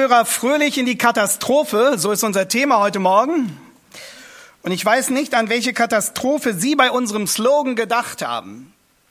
Zuhörer, fröhlich in die Katastrophe, so ist unser Thema heute Morgen. Und ich weiß nicht, an welche Katastrophe Sie bei unserem Slogan gedacht haben.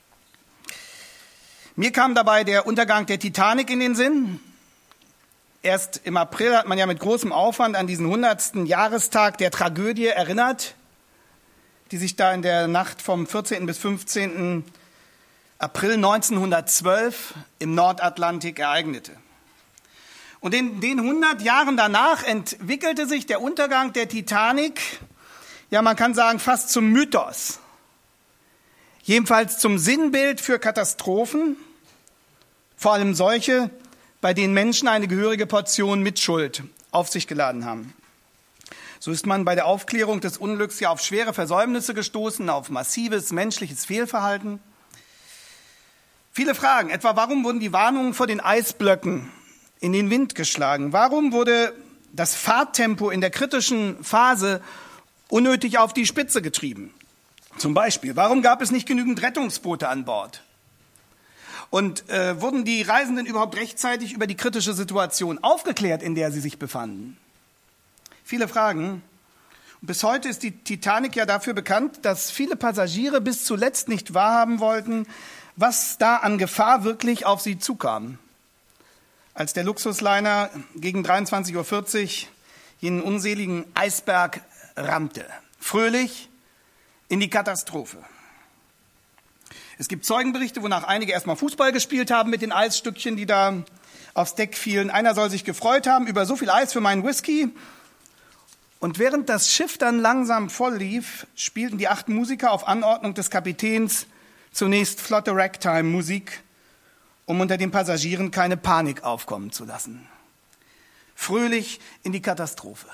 Mir kam dabei der Untergang der Titanic in den Sinn. Erst im April hat man ja mit großem Aufwand an diesen 100. Jahrestag der Tragödie erinnert, die sich da in der Nacht vom 14. bis 15. April 1912 im Nordatlantik ereignete. Und in den 100 Jahren danach entwickelte sich der Untergang der Titanic, ja man kann sagen fast zum Mythos, jedenfalls zum Sinnbild für Katastrophen, vor allem solche, bei denen Menschen eine gehörige Portion Mitschuld auf sich geladen haben. So ist man bei der Aufklärung des Unglücks ja auf schwere Versäumnisse gestoßen, auf massives menschliches Fehlverhalten. Viele Fragen, etwa warum wurden die Warnungen vor den Eisblöcken in den Wind geschlagen? Warum wurde das Fahrttempo in der kritischen Phase unnötig auf die Spitze getrieben? Zum Beispiel, warum gab es nicht genügend Rettungsboote an Bord? Und wurden die Reisenden überhaupt rechtzeitig über die kritische Situation aufgeklärt, in der sie sich befanden? Viele Fragen. Und bis heute ist die Titanic ja dafür bekannt, dass viele Passagiere bis zuletzt nicht wahrhaben wollten, was da an Gefahr wirklich auf sie zukam. Als der Luxusliner gegen 23:40 Uhr jenen unseligen Eisberg rammte. Fröhlich in die Katastrophe. Es gibt Zeugenberichte, wonach einige erstmal Fußball gespielt haben mit den Eisstückchen, die da aufs Deck fielen. Einer soll sich gefreut haben über so viel Eis für meinen Whisky. Und während das Schiff dann langsam voll lief, spielten die 8 Musiker auf Anordnung des Kapitäns zunächst flotte Ragtime-Musik, um unter den Passagieren keine Panik aufkommen zu lassen. Fröhlich in die Katastrophe.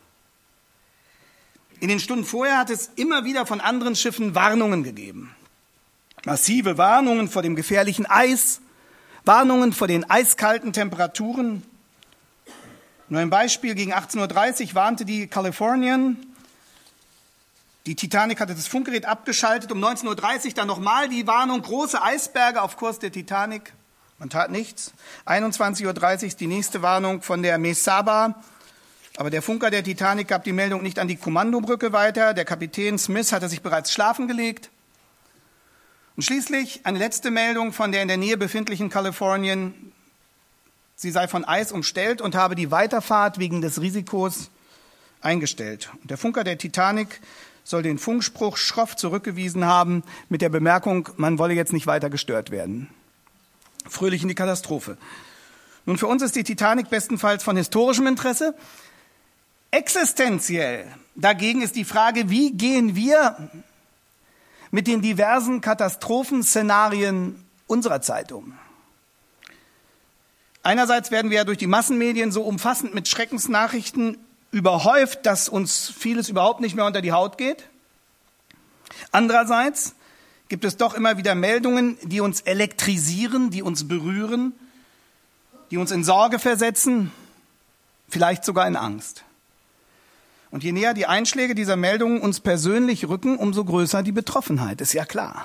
In den Stunden vorher hat es immer wieder von anderen Schiffen Warnungen gegeben. Massive Warnungen vor dem gefährlichen Eis, Warnungen vor den eiskalten Temperaturen. Nur ein Beispiel, gegen 18:30 Uhr warnte die Californian. Die Titanic hatte das Funkgerät abgeschaltet, um 19:30 Uhr dann nochmal die Warnung, große Eisberge auf Kurs der Titanic. Man tat nichts. 21:30 Uhr ist die nächste Warnung von der Mesaba. Aber der Funker der Titanic gab die Meldung nicht an die Kommandobrücke weiter. Der Kapitän Smith hatte sich bereits schlafen gelegt. Und schließlich eine letzte Meldung von der in der Nähe befindlichen Californian. Sie sei von Eis umstellt und habe die Weiterfahrt wegen des Risikos eingestellt. Und der Funker der Titanic soll den Funkspruch schroff zurückgewiesen haben mit der Bemerkung, man wolle jetzt nicht weiter gestört werden. Fröhlich in die Katastrophe. Nun, für uns ist die Titanic bestenfalls von historischem Interesse. Existenziell dagegen ist die Frage, wie gehen wir mit den diversen Katastrophenszenarien unserer Zeit um? Einerseits werden wir ja durch die Massenmedien so umfassend mit Schreckensnachrichten überhäuft, dass uns vieles überhaupt nicht mehr unter die Haut geht. Andererseits gibt es doch immer wieder Meldungen, die uns elektrisieren, die uns berühren, die uns in Sorge versetzen, vielleicht sogar in Angst. Und je näher die Einschläge dieser Meldungen uns persönlich rücken, umso größer die Betroffenheit, ist ja klar.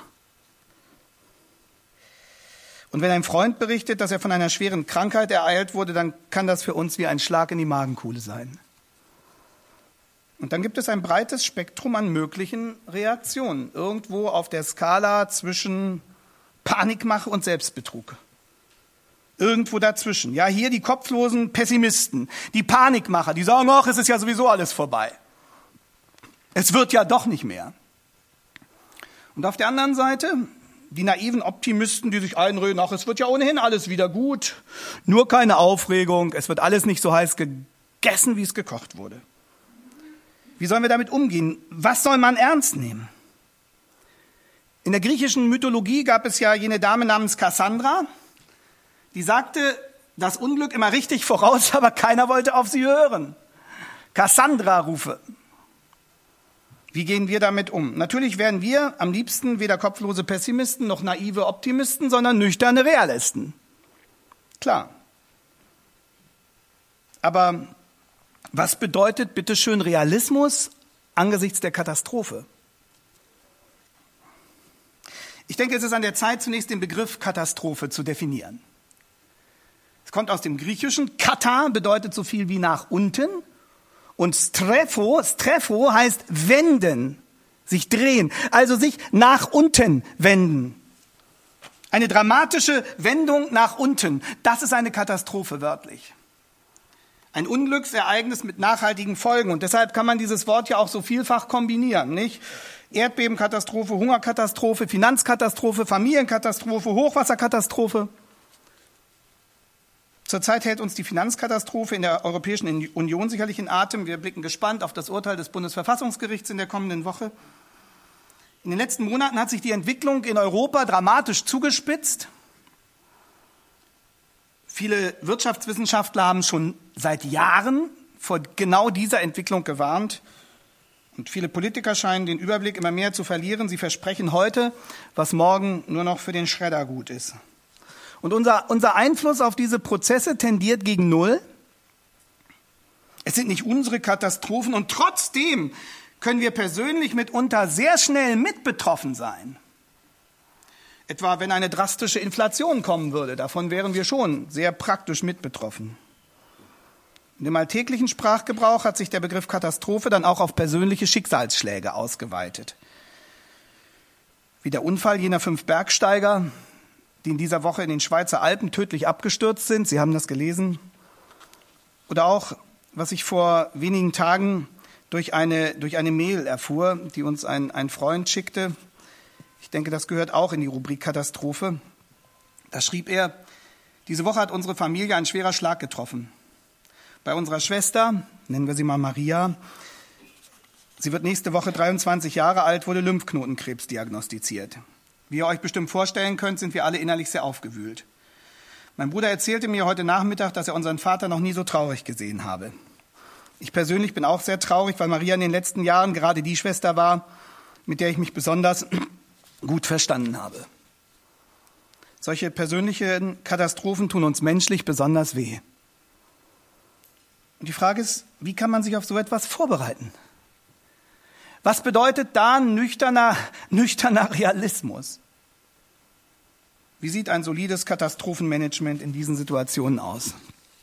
Und wenn ein Freund berichtet, dass er von einer schweren Krankheit ereilt wurde, dann kann das für uns wie ein Schlag in die Magenkuhle sein. Und dann gibt es ein breites Spektrum an möglichen Reaktionen, irgendwo auf der Skala zwischen Panikmache und Selbstbetrug. Irgendwo dazwischen. Ja, hier die kopflosen Pessimisten, die Panikmacher, die sagen, ach, es ist ja sowieso alles vorbei. Es wird ja doch nicht mehr. Und auf der anderen Seite die naiven Optimisten, die sich einreden, ach, es wird ja ohnehin alles wieder gut, nur keine Aufregung, es wird alles nicht so heiß gegessen, wie es gekocht wurde. Wie sollen wir damit umgehen? Was soll man ernst nehmen? In der griechischen Mythologie gab es ja jene Dame namens Kassandra, die sagte das Unglück immer richtig voraus, aber keiner wollte auf sie hören. Kassandra-Rufe. Wie gehen wir damit um? Natürlich wären wir am liebsten weder kopflose Pessimisten noch naive Optimisten, sondern nüchterne Realisten. Klar. Aber was bedeutet bitteschön Realismus angesichts der Katastrophe? Ich denke, es ist an der Zeit, zunächst den Begriff Katastrophe zu definieren. Es kommt aus dem Griechischen. Kata bedeutet so viel wie nach unten. Und Strepho heißt wenden, sich drehen, also sich nach unten wenden. Eine dramatische Wendung nach unten, das ist eine Katastrophe wörtlich. Ein Unglücksereignis mit nachhaltigen Folgen. Und deshalb kann man dieses Wort ja auch so vielfach kombinieren, nicht? Erdbebenkatastrophe, Hungerkatastrophe, Finanzkatastrophe, Familienkatastrophe, Hochwasserkatastrophe. Zurzeit hält uns die Finanzkatastrophe in der Europäischen Union sicherlich in Atem. Wir blicken gespannt auf das Urteil des Bundesverfassungsgerichts in der kommenden Woche. In den letzten Monaten hat sich die Entwicklung in Europa dramatisch zugespitzt. Viele Wirtschaftswissenschaftler haben schon seit Jahren vor genau dieser Entwicklung gewarnt. Und viele Politiker scheinen den Überblick immer mehr zu verlieren. Sie versprechen heute, was morgen nur noch für den Schredder gut ist. Und unser Einfluss auf diese Prozesse tendiert gegen Null. Es sind nicht unsere Katastrophen und trotzdem können wir persönlich mitunter sehr schnell mit betroffen sein. Etwa wenn eine drastische Inflation kommen würde, davon wären wir schon sehr praktisch mit betroffen. In dem alltäglichen Sprachgebrauch hat sich der Begriff Katastrophe dann auch auf persönliche Schicksalsschläge ausgeweitet. Wie der Unfall jener 5 Bergsteiger, die in dieser Woche in den Schweizer Alpen tödlich abgestürzt sind. Sie haben das gelesen. Oder auch, was ich vor wenigen Tagen durch eine Mail erfuhr, die uns ein Freund schickte. Ich denke, das gehört auch in die Rubrik Katastrophe. Da schrieb er, diese Woche hat unsere Familie ein schwerer Schlag getroffen. Bei unserer Schwester, nennen wir sie mal Maria, sie wird nächste Woche 23 Jahre alt, wurde Lymphknotenkrebs diagnostiziert. Wie ihr euch bestimmt vorstellen könnt, sind wir alle innerlich sehr aufgewühlt. Mein Bruder erzählte mir heute Nachmittag, dass er unseren Vater noch nie so traurig gesehen habe. Ich persönlich bin auch sehr traurig, weil Maria in den letzten Jahren gerade die Schwester war, mit der ich mich besonders gut verstanden habe. Solche persönlichen Katastrophen tun uns menschlich besonders weh. Und die Frage ist, wie kann man sich auf so etwas vorbereiten? Was bedeutet da nüchterner Realismus? Wie sieht ein solides Katastrophenmanagement in diesen Situationen aus?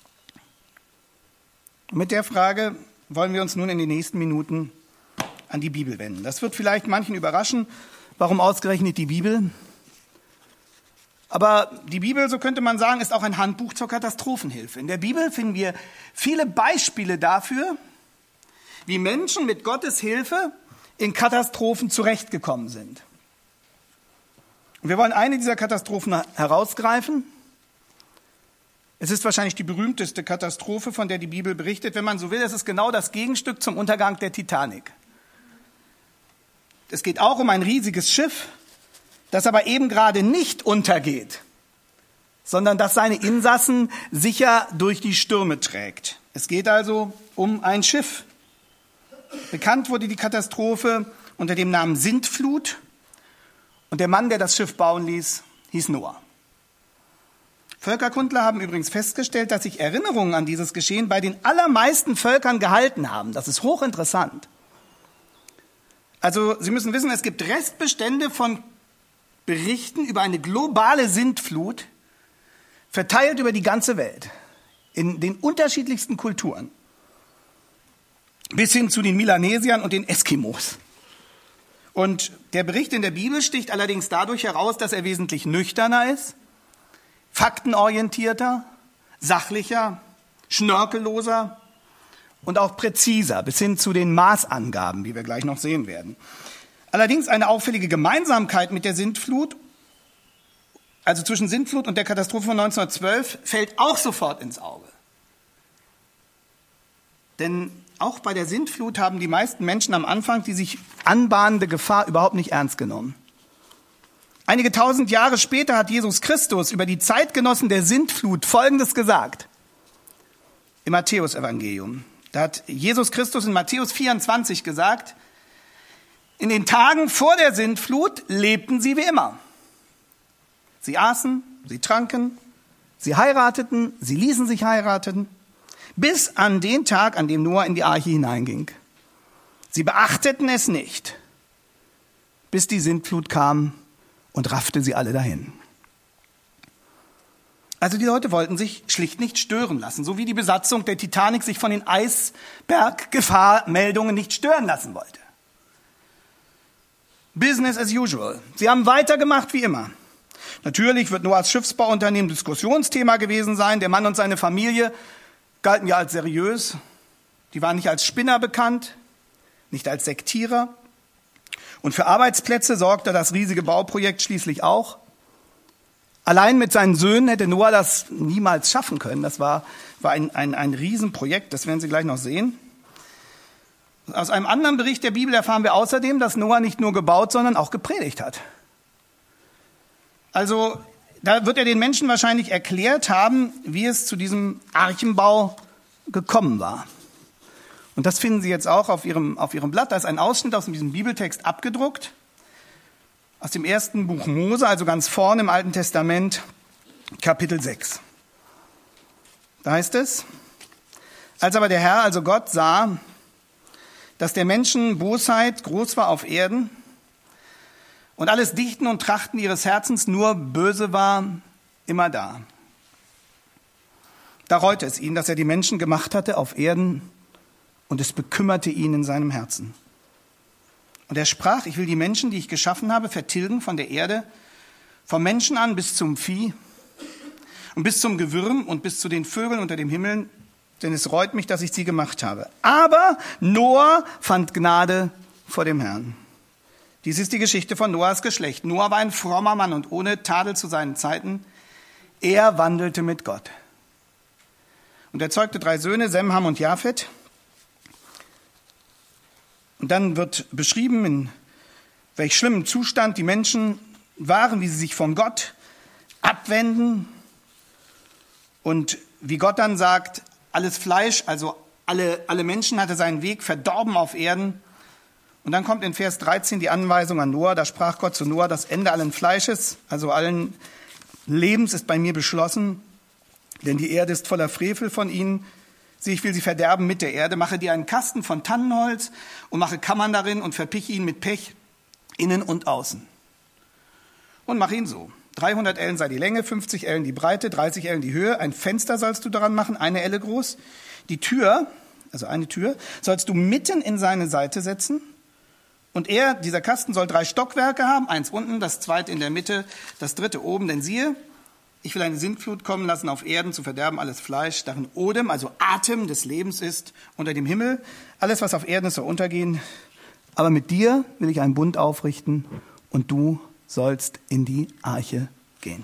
Und mit der Frage wollen wir uns nun in den nächsten Minuten an die Bibel wenden. Das wird vielleicht manchen überraschen. Warum ausgerechnet die Bibel? Aber die Bibel, so könnte man sagen, ist auch ein Handbuch zur Katastrophenhilfe. In der Bibel finden wir viele Beispiele dafür, wie Menschen mit Gottes Hilfe in Katastrophen zurechtgekommen sind. Und wir wollen eine dieser Katastrophen herausgreifen. Es ist wahrscheinlich die berühmteste Katastrophe, von der die Bibel berichtet. Wenn man so will, es ist genau das Gegenstück zum Untergang der Titanic. Es geht auch um ein riesiges Schiff, das aber eben gerade nicht untergeht, sondern das seine Insassen sicher durch die Stürme trägt. Es geht also um ein Schiff. Bekannt wurde die Katastrophe unter dem Namen Sintflut. Und der Mann, der das Schiff bauen ließ, hieß Noah. Völkerkundler haben übrigens festgestellt, dass sich Erinnerungen an dieses Geschehen bei den allermeisten Völkern gehalten haben. Das ist hochinteressant. Also Sie müssen wissen, es gibt Restbestände von Berichten über eine globale Sintflut, verteilt über die ganze Welt, in den unterschiedlichsten Kulturen, bis hin zu den Melanesiern und den Eskimos. Und der Bericht in der Bibel sticht allerdings dadurch heraus, dass er wesentlich nüchterner ist, faktenorientierter, sachlicher, schnörkelloser und auch präziser, bis hin zu den Maßangaben, wie wir gleich noch sehen werden. Allerdings eine auffällige Gemeinsamkeit mit der Sintflut, also zwischen Sintflut und der Katastrophe von 1912, fällt auch sofort ins Auge. Denn auch bei der Sintflut haben die meisten Menschen am Anfang die sich anbahnende Gefahr überhaupt nicht ernst genommen. Einige tausend Jahre später hat Jesus Christus über die Zeitgenossen der Sintflut Folgendes gesagt. Im Matthäus-Evangelium. Da hat Jesus Christus in Matthäus 24 gesagt, in den Tagen vor der Sintflut lebten sie wie immer. Sie aßen, sie tranken, sie heirateten, sie ließen sich heiraten, bis an den Tag, an dem Noah in die Arche hineinging. Sie beachteten es nicht, bis die Sintflut kam und raffte sie alle dahin. Also die Leute wollten sich schlicht nicht stören lassen, so wie die Besatzung der Titanic sich von den Eisberggefahrmeldungen nicht stören lassen wollte. Business as usual. Sie haben weitergemacht wie immer. Natürlich wird Noahs Schiffsbauunternehmen Diskussionsthema gewesen sein. Der Mann und seine Familie galten ja als seriös. Die waren nicht als Spinner bekannt, nicht als Sektierer. Und für Arbeitsplätze sorgte das riesige Bauprojekt schließlich auch. Allein mit seinen Söhnen hätte Noah das niemals schaffen können. Das war ein Riesenprojekt, das werden Sie gleich noch sehen. Aus einem anderen Bericht der Bibel erfahren wir außerdem, dass Noah nicht nur gebaut, sondern auch gepredigt hat. Also da wird er den Menschen wahrscheinlich erklärt haben, wie es zu diesem Archenbau gekommen war. Und das finden Sie jetzt auch auf Ihrem Blatt. Da ist ein Ausschnitt aus diesem Bibeltext abgedruckt. Aus dem ersten Buch Mose, also ganz vorne im Alten Testament, Kapitel 6. Da heißt es: Als aber der Herr, also Gott, sah, dass der Menschen Bosheit groß war auf Erden und alles Dichten und Trachten ihres Herzens nur böse war, immer da. Da reute es ihn, dass er die Menschen gemacht hatte auf Erden, und es bekümmerte ihn in seinem Herzen. Und er sprach: Ich will die Menschen, die ich geschaffen habe, vertilgen von der Erde, vom Menschen an bis zum Vieh und bis zum Gewürm und bis zu den Vögeln unter dem Himmel, denn es reut mich, dass ich sie gemacht habe. Aber Noah fand Gnade vor dem Herrn. Dies ist die Geschichte von Noahs Geschlecht. Noah war ein frommer Mann und ohne Tadel zu seinen Zeiten. Er wandelte mit Gott. Und er zeugte 3 Söhne, Sem, Ham und Japhet. Und dann wird beschrieben, in welch schlimmem Zustand die Menschen waren, wie sie sich von Gott abwenden. Und wie Gott dann sagt, alles Fleisch, also alle Menschen hatte seinen Weg verdorben auf Erden. Und dann kommt in Vers 13 die Anweisung an Noah, da sprach Gott zu Noah: Das Ende allen Fleisches, also allen Lebens, ist bei mir beschlossen, denn die Erde ist voller Frevel von ihnen. Sieh, ich will sie verderben mit der Erde, mache dir einen Kasten von Tannenholz und mache Kammern darin und verpiche ihn mit Pech, innen und außen. Und mache ihn so: 300 Ellen sei die Länge, 50 Ellen die Breite, 30 Ellen die Höhe. Ein Fenster sollst du daran machen, 1 Elle groß. Die Tür, also eine Tür, sollst du mitten in seine Seite setzen. Und dieser Kasten soll 3 Stockwerke haben, 1 unten, das 2. in der Mitte, das 3. oben. Denn siehe, ich will eine Sintflut kommen lassen auf Erden, zu verderben alles Fleisch, darin Odem, also Atem des Lebens ist, unter dem Himmel. Alles, was auf Erden ist, soll untergehen. Aber mit dir will ich einen Bund aufrichten und du sollst in die Arche gehen.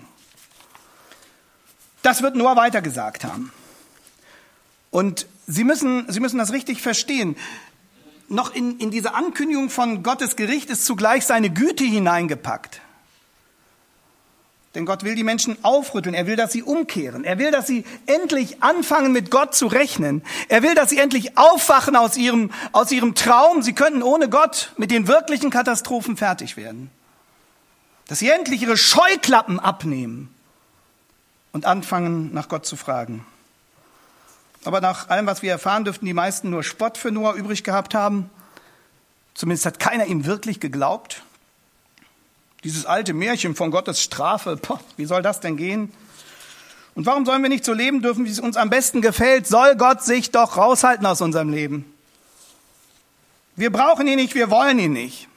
Das wird Noah weitergesagt haben. Und Sie müssen das richtig verstehen. Noch in diese Ankündigung von Gottes Gericht ist zugleich seine Güte hineingepackt. Denn Gott will die Menschen aufrütteln. Er will, dass sie umkehren. Er will, dass sie endlich anfangen, mit Gott zu rechnen. Er will, dass sie endlich aufwachen aus ihrem Traum. Sie könnten ohne Gott mit den wirklichen Katastrophen fertig werden. Dass sie endlich ihre Scheuklappen abnehmen und anfangen, nach Gott zu fragen. Aber nach allem, was wir erfahren, dürften die meisten nur Spott für Noah übrig gehabt haben. Zumindest hat keiner ihm wirklich geglaubt. Dieses alte Märchen von Gottes Strafe, wie soll das denn gehen? Und warum sollen wir nicht so leben dürfen, wie es uns am besten gefällt? Soll Gott sich doch raushalten aus unserem Leben? Wir brauchen ihn nicht, wir wollen ihn nicht.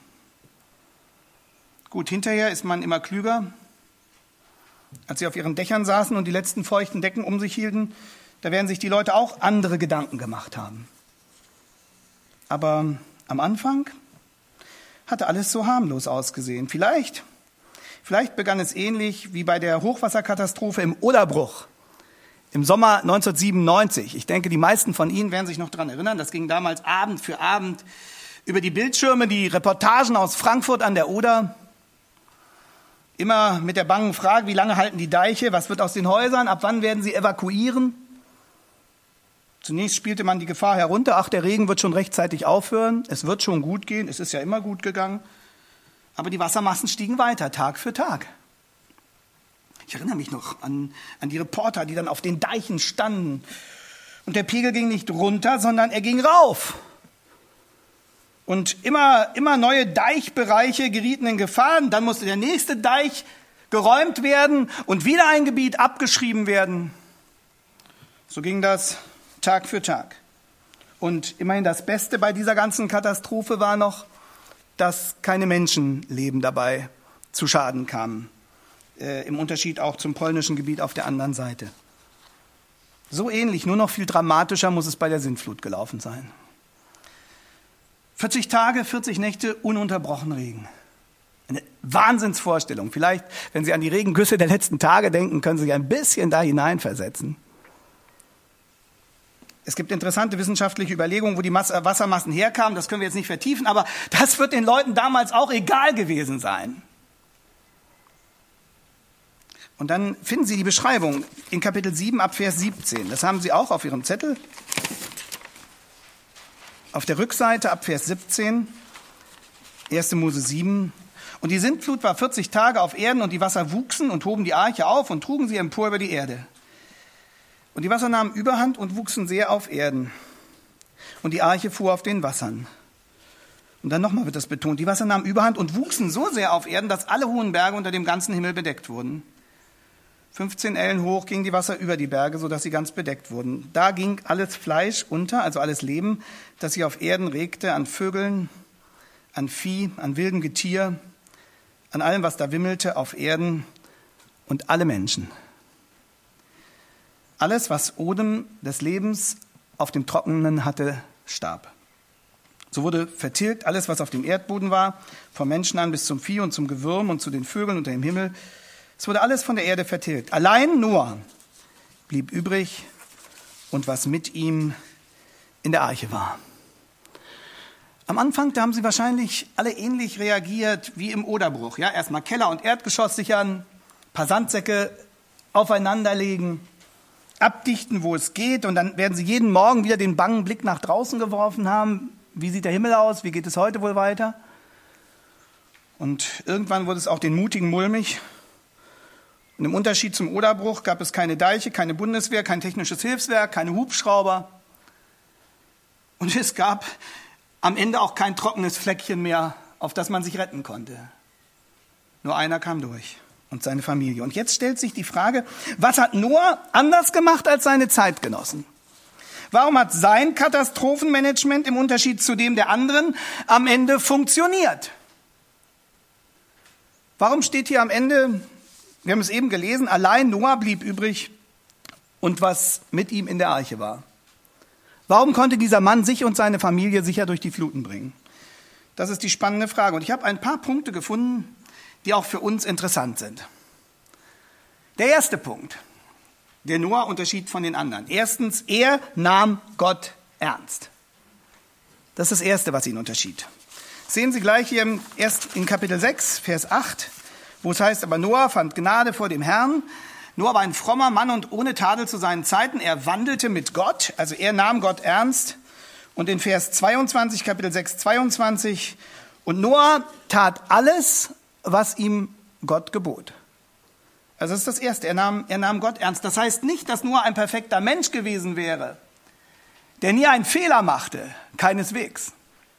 Gut, hinterher ist man immer klüger. Als sie auf ihren Dächern saßen und die letzten feuchten Decken um sich hielten, da werden sich die Leute auch andere Gedanken gemacht haben. Aber am Anfang hatte alles so harmlos ausgesehen. Vielleicht begann es ähnlich wie bei der Hochwasserkatastrophe im Oderbruch im Sommer 1997. Ich denke, die meisten von Ihnen werden sich noch daran erinnern. Das ging damals Abend für Abend über die Bildschirme, die Reportagen aus Frankfurt an der Oder. Immer mit der bangen Frage, wie lange halten die Deiche, was wird aus den Häusern, ab wann werden sie evakuieren? Zunächst spielte man die Gefahr herunter, ach, der Regen wird schon rechtzeitig aufhören, es wird schon gut gehen, es ist ja immer gut gegangen. Aber die Wassermassen stiegen weiter, Tag für Tag. Ich erinnere mich noch an die Reporter, die dann auf den Deichen standen. Und der Pegel ging nicht runter, sondern er ging rauf. Und immer neue Deichbereiche gerieten in Gefahr. Dann musste der nächste Deich geräumt werden und wieder ein Gebiet abgeschrieben werden. So ging das Tag für Tag. Und immerhin das Beste bei dieser ganzen Katastrophe war noch, dass keine Menschenleben dabei zu Schaden kamen. Im Unterschied auch zum polnischen Gebiet auf der anderen Seite. So ähnlich, nur noch viel dramatischer muss es bei der Sintflut gelaufen sein. 40 Tage, 40 Nächte, ununterbrochen Regen. Eine Wahnsinnsvorstellung. Vielleicht, wenn Sie an die Regengüsse der letzten Tage denken, können Sie sich ein bisschen da hineinversetzen. Es gibt interessante wissenschaftliche Überlegungen, wo die Wassermassen herkamen. Das können wir jetzt nicht vertiefen, aber das wird den Leuten damals auch egal gewesen sein. Und dann finden Sie die Beschreibung in Kapitel 7 ab Vers 17. Das haben Sie auch auf Ihrem Zettel. Auf der Rückseite ab Vers 17, 1. Mose 7. Und die Sintflut war 40 Tage auf Erden und die Wasser wuchsen und hoben die Arche auf und trugen sie empor über die Erde. Und die Wasser nahmen Überhand und wuchsen sehr auf Erden. Und die Arche fuhr auf den Wassern. Und dann nochmal wird das betont. Die Wasser nahmen Überhand und wuchsen so sehr auf Erden, dass alle hohen Berge unter dem ganzen Himmel bedeckt wurden. 15 Ellen hoch gingen die Wasser über die Berge, sodass sie ganz bedeckt wurden. Da ging alles Fleisch unter, also alles Leben, das sich auf Erden regte, an Vögeln, an Vieh, an wildem Getier, an allem, was da wimmelte auf Erden und alle Menschen. Alles, was Odem des Lebens auf dem Trockenen hatte, starb. So wurde vertilgt alles, was auf dem Erdboden war, vom Menschen an bis zum Vieh und zum Gewürm und zu den Vögeln unter dem Himmel. Es wurde alles von der Erde vertilgt. Allein Noah blieb übrig und was mit ihm in der Arche war. Am Anfang, da haben sie wahrscheinlich alle ähnlich reagiert wie im Oderbruch. Ja, erstmal Keller und Erdgeschoss sichern, ein paar Sandsäcke aufeinanderlegen, abdichten, wo es geht. Und dann werden sie jeden Morgen wieder den bangen Blick nach draußen geworfen haben. Wie sieht der Himmel aus? Wie geht es heute wohl weiter? Und irgendwann wurde es auch den Mutigen mulmig. Und im Unterschied zum Oderbruch gab es keine Deiche, keine Bundeswehr, kein technisches Hilfswerk, keine Hubschrauber. Und es gab am Ende auch kein trockenes Fleckchen mehr, auf das man sich retten konnte. Nur einer kam durch und seine Familie. Und jetzt stellt sich die Frage, was hat Noah anders gemacht als seine Zeitgenossen? Warum hat sein Katastrophenmanagement im Unterschied zu dem der anderen am Ende funktioniert? Warum steht hier am Ende, wir haben es eben gelesen, allein Noah blieb übrig und was mit ihm in der Arche war? Warum konnte dieser Mann sich und seine Familie sicher durch die Fluten bringen? Das ist die spannende Frage. Und ich habe ein paar Punkte gefunden, die auch für uns interessant sind. Der erste Punkt, der Noah unterschied von den anderen. Erstens, er nahm Gott ernst. Das ist das Erste, was ihn unterschied. Sehen Sie gleich hier erst in Kapitel 6, Vers 8, wo es heißt, aber Noah fand Gnade vor dem Herrn. Noah war ein frommer Mann und ohne Tadel zu seinen Zeiten. Er wandelte mit Gott, also er nahm Gott ernst. Und in Vers 22, Kapitel 6, 22, und Noah tat alles, was ihm Gott gebot. Also das ist das Erste, er nahm Gott ernst. Das heißt nicht, dass Noah ein perfekter Mensch gewesen wäre, der nie einen Fehler machte, keineswegs.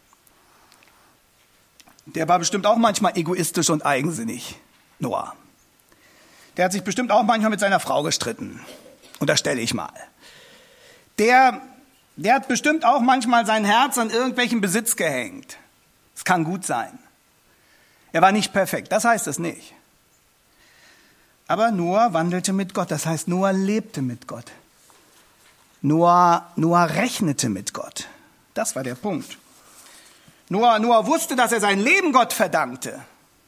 Der war bestimmt auch manchmal egoistisch und eigensinnig, Noah. Der hat sich bestimmt auch manchmal mit seiner Frau gestritten, unterstelle ich mal. Der hat bestimmt auch manchmal sein Herz an irgendwelchen Besitz gehängt. Es kann gut sein. Er war nicht perfekt, das heißt es nicht. Aber Noah wandelte mit Gott, das heißt, Noah lebte mit Gott. Noah rechnete mit Gott. Das war der Punkt. Noah wusste, dass er sein Leben Gott verdankte.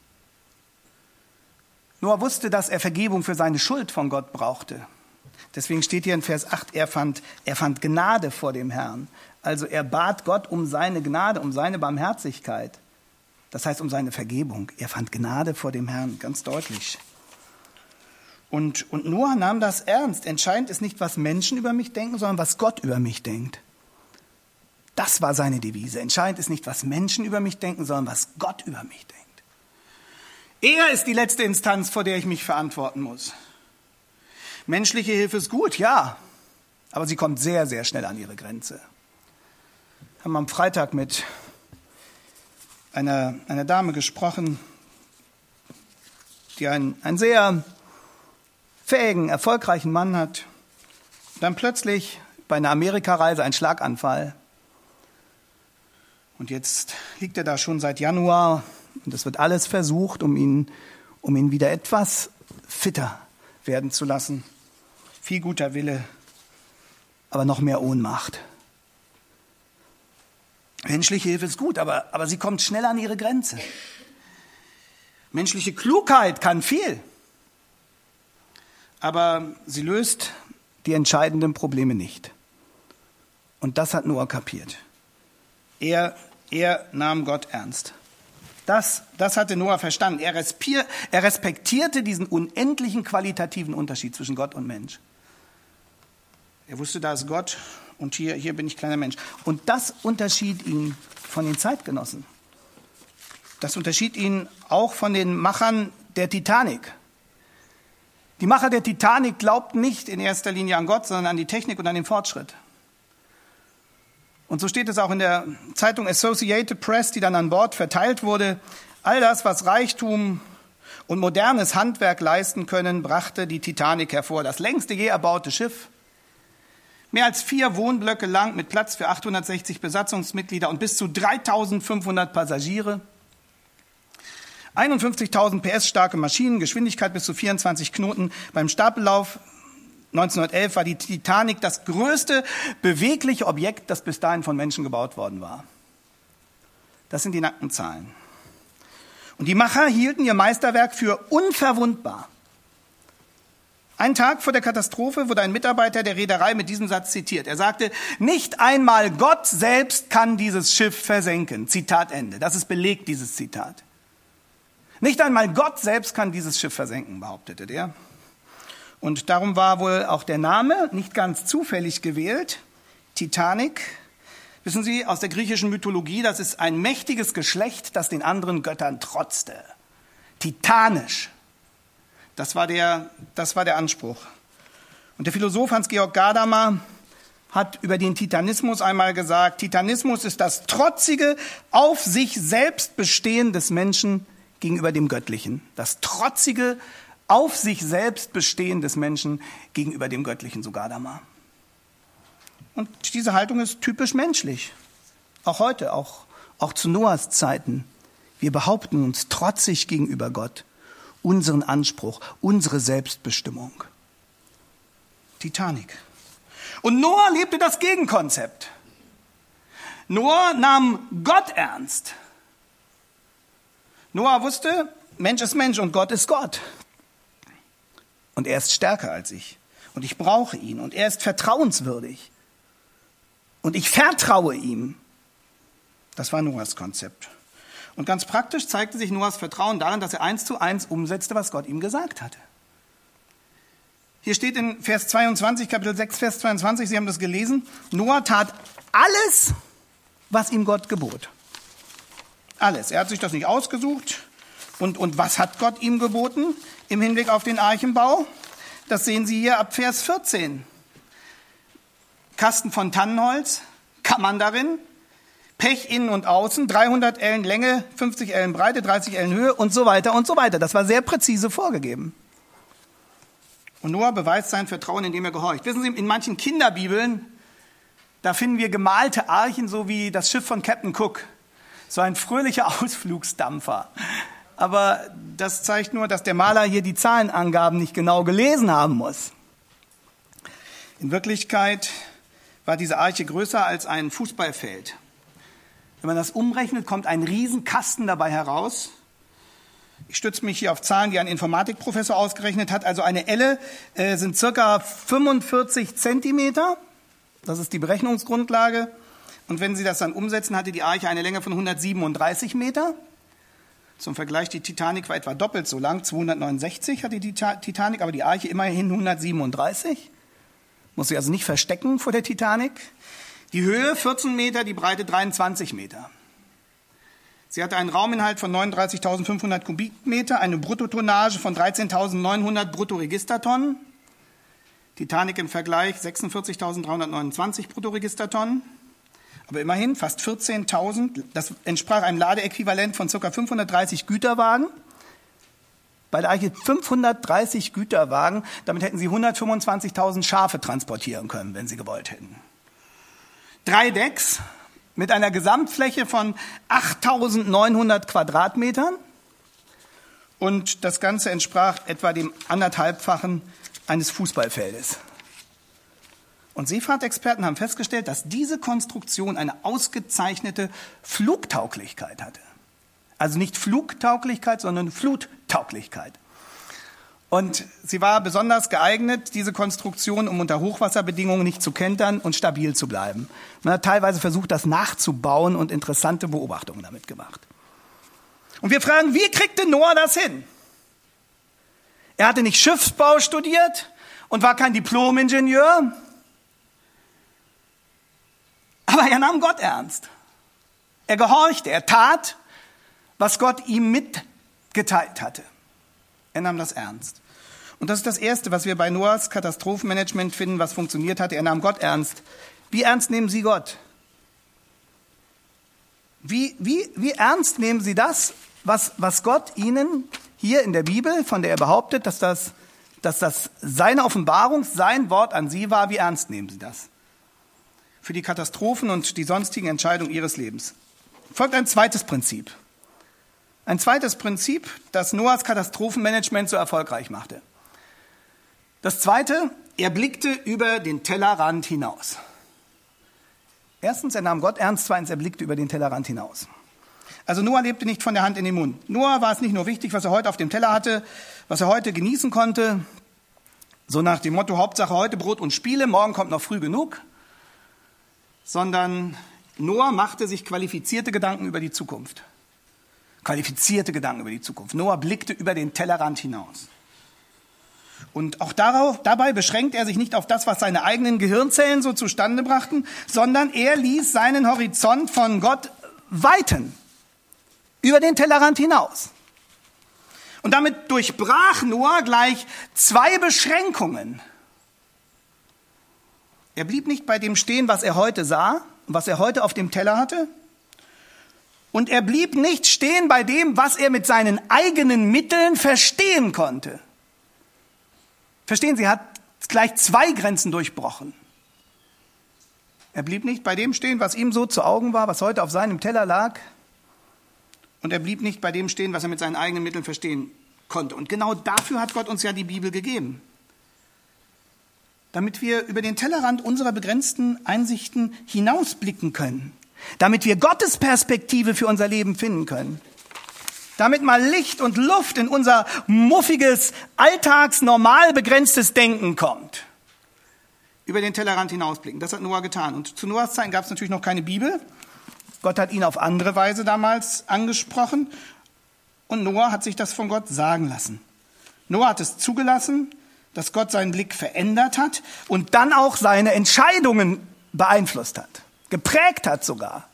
Noah wusste, dass er Vergebung für seine Schuld von Gott brauchte. Deswegen steht hier in Vers 8, er fand Gnade vor dem Herrn. Also er bat Gott um seine Gnade, um seine Barmherzigkeit. Das heißt, um seine Vergebung. Er fand Gnade vor dem Herrn, ganz deutlich. Und Noah nahm das ernst. Entscheidend ist nicht, was Menschen über mich denken, sondern was Gott über mich denkt. Das war seine Devise. Entscheidend ist nicht, was Menschen über mich denken, sondern was Gott über mich denkt. Er ist die letzte Instanz, vor der ich mich verantworten muss. Menschliche Hilfe ist gut, ja, aber sie kommt sehr, sehr schnell an ihre Grenze. Wir haben am Freitag mit einer Dame gesprochen, die einen sehr fähigen, erfolgreichen Mann hat. Dann plötzlich bei einer Amerikareise ein Schlaganfall. Und jetzt liegt er da schon seit Januar und es wird alles versucht, um ihn wieder etwas fitter werden zu lassen. Viel guter Wille, aber noch mehr Ohnmacht. Menschliche Hilfe ist gut, aber sie kommt schnell an ihre Grenze. Menschliche Klugheit kann viel, aber sie löst die entscheidenden Probleme nicht. Und das hat Noah kapiert. Er nahm Gott ernst. Das hatte Noah verstanden. Er respektierte diesen unendlichen qualitativen Unterschied zwischen Gott und Mensch. Er wusste, da ist Gott und hier bin ich kleiner Mensch. Und das unterschied ihn von den Zeitgenossen. Das unterschied ihn auch von den Machern der Titanic. Die Macher der Titanic glaubten nicht in erster Linie an Gott, sondern an die Technik und an den Fortschritt. Und so steht es auch in der Zeitung Associated Press, die dann an Bord verteilt wurde. All das, was Reichtum und modernes Handwerk leisten können, brachte die Titanic hervor. Das längste je erbaute Schiff. Mehr als 4 Wohnblöcke lang mit Platz für 860 Besatzungsmitglieder und bis zu 3.500 Passagiere. 51.000 PS starke Maschinen, Geschwindigkeit bis zu 24 Knoten. Beim Stapellauf 1911 war die Titanic das größte bewegliche Objekt, das bis dahin von Menschen gebaut worden war. Das sind die nackten Zahlen. Und die Macher hielten ihr Meisterwerk für unverwundbar. Einen Tag vor der Katastrophe wurde ein Mitarbeiter der Reederei mit diesem Satz zitiert. Er sagte, nicht einmal Gott selbst kann dieses Schiff versenken. Zitat Ende. Das ist belegt, dieses Zitat. Nicht einmal Gott selbst kann dieses Schiff versenken, behauptete der. Und darum war wohl auch der Name nicht ganz zufällig gewählt. Titanic, wissen Sie, aus der griechischen Mythologie, das ist ein mächtiges Geschlecht, das den anderen Göttern trotzte. Titanisch. Das war der Anspruch. Und der Philosoph Hans-Georg Gadamer hat über den Titanismus einmal gesagt, Titanismus ist das trotzige, auf sich selbst Bestehen des Menschen gegenüber dem Göttlichen. Das trotzige, auf sich selbst Bestehen des Menschen gegenüber dem Göttlichen, so Gadamer. Und diese Haltung ist typisch menschlich. Auch heute, auch zu Noahs Zeiten. Wir behaupten uns trotzig gegenüber Gott, unseren Anspruch, unsere Selbstbestimmung. Titanic. Und Noah lebte das Gegenkonzept. Noah nahm Gott ernst. Noah wusste, Mensch ist Mensch und Gott ist Gott. Und er ist stärker als ich. Und ich brauche ihn. Und er ist vertrauenswürdig. Und ich vertraue ihm. Das war Noahs Konzept. Und ganz praktisch zeigte sich Noahs Vertrauen darin, dass er 1:1 umsetzte, was Gott ihm gesagt hatte. Hier steht in Vers 22, Kapitel 6, Vers 22, Sie haben das gelesen, Noah tat alles, was ihm Gott gebot. Alles. Er hat sich das nicht ausgesucht. Und was hat Gott ihm geboten im Hinblick auf den Archenbau? Das sehen Sie hier ab Vers 14. Kasten von Tannenholz, Kammern darin, Pech innen und außen, 300 Ellen Länge, 50 Ellen Breite, 30 Ellen Höhe und so weiter und so weiter. Das war sehr präzise vorgegeben. Und Noah beweist sein Vertrauen, indem er gehorcht. Wissen Sie, in manchen Kinderbibeln, da finden wir gemalte Archen, so wie das Schiff von Captain Cook. So ein fröhlicher Ausflugsdampfer. Aber das zeigt nur, dass der Maler hier die Zahlenangaben nicht genau gelesen haben muss. In Wirklichkeit war diese Arche größer als ein Fußballfeld. Wenn man das umrechnet, kommt ein Riesenkasten dabei heraus. Ich stütze mich hier auf Zahlen, die ein Informatikprofessor ausgerechnet hat. Also eine Elle sind circa 45 Zentimeter. Das ist die Berechnungsgrundlage. Und wenn Sie das dann umsetzen, hatte die Arche eine Länge von 137 Meter. Zum Vergleich, die Titanic war etwa doppelt so lang, 269 hatte die Titanic, aber die Arche immerhin 137. Muss sie also nicht verstecken vor der Titanic. Die Höhe 14 Meter, die Breite 23 Meter. Sie hatte einen Rauminhalt von 39.500 Kubikmeter, eine Bruttotonnage von 13.900 Bruttoregistertonnen. Titanic im Vergleich 46.329 Bruttoregistertonnen. Aber immerhin fast 14.000. Das entsprach einem Ladeäquivalent von ca. 530 Güterwagen. bei der Arche 530 Güterwagen. Damit hätten sie 125.000 Schafe transportieren können, wenn sie gewollt hätten. 3 Decks mit einer Gesamtfläche von 8.900 Quadratmetern. Und das Ganze entsprach etwa dem 1,5-fachen eines Fußballfeldes. Und Seefahrtexperten haben festgestellt, dass diese Konstruktion eine ausgezeichnete Flugtauglichkeit hatte. Also nicht Flugtauglichkeit, sondern Fluttauglichkeit. Und sie war besonders geeignet, diese Konstruktion, um unter Hochwasserbedingungen nicht zu kentern und stabil zu bleiben. Man hat teilweise versucht, das nachzubauen und interessante Beobachtungen damit gemacht. Und wir fragen, wie kriegte Noah das hin? Er hatte nicht Schiffsbau studiert und war kein Diplom-Ingenieur, aber er nahm Gott ernst. Er gehorchte, er tat, was Gott ihm mitgeteilt hatte. Er nahm das ernst. Und das ist das Erste, was wir bei Noahs Katastrophenmanagement finden, was funktioniert hatte. Er nahm Gott ernst. Wie ernst nehmen Sie Gott? Wie ernst nehmen Sie das, was Gott Ihnen hier in der Bibel, von der er behauptet, dass das seine Offenbarung, sein Wort an Sie war? Wie ernst nehmen Sie das? Für die Katastrophen und die sonstigen Entscheidungen Ihres Lebens folgt ein zweites Prinzip. Ein zweites Prinzip, das Noahs Katastrophenmanagement so erfolgreich machte. Das zweite, er blickte über den Tellerrand hinaus. Erstens, er nahm Gott ernst. Zweitens, er blickte über den Tellerrand hinaus. Also Noah lebte nicht von der Hand in den Mund. Noah war es nicht nur wichtig, was er heute auf dem Teller hatte, was er heute genießen konnte, so nach dem Motto, Hauptsache heute Brot und Spiele, morgen kommt noch früh genug, sondern Noah machte sich qualifizierte Gedanken über die Zukunft. Qualifizierte Gedanken über die Zukunft. Noah blickte über den Tellerrand hinaus. Und auch dabei beschränkt er sich nicht auf das, was seine eigenen Gehirnzellen so zustande brachten, sondern er ließ seinen Horizont von Gott weiten. Über den Tellerrand hinaus. Und damit durchbrach Noah gleich 2 Beschränkungen. Er blieb nicht bei dem stehen, was er heute sah, was er heute auf dem Teller hatte. Und er blieb nicht stehen bei dem, was er mit seinen eigenen Mitteln verstehen konnte. Verstehen Sie, er hat gleich 2 Grenzen durchbrochen. Er blieb nicht bei dem stehen, was ihm so zu Augen war, was heute auf seinem Teller lag. Und er blieb nicht bei dem stehen, was er mit seinen eigenen Mitteln verstehen konnte. Und genau dafür hat Gott uns ja die Bibel gegeben. Damit wir über den Tellerrand unserer begrenzten Einsichten hinausblicken können. Damit wir Gottes Perspektive für unser Leben finden können. Damit mal Licht und Luft in unser muffiges, alltagsnormal begrenztes Denken kommt. Über den Tellerrand hinausblicken. Das hat Noah getan. Und zu Noahs Zeiten gab es natürlich noch keine Bibel. Gott hat ihn auf andere Weise damals angesprochen. Und Noah hat sich das von Gott sagen lassen. Noah hat es zugelassen, dass Gott seinen Blick verändert hat und dann auch seine Entscheidungen beeinflusst hat. Geprägt hat sogar.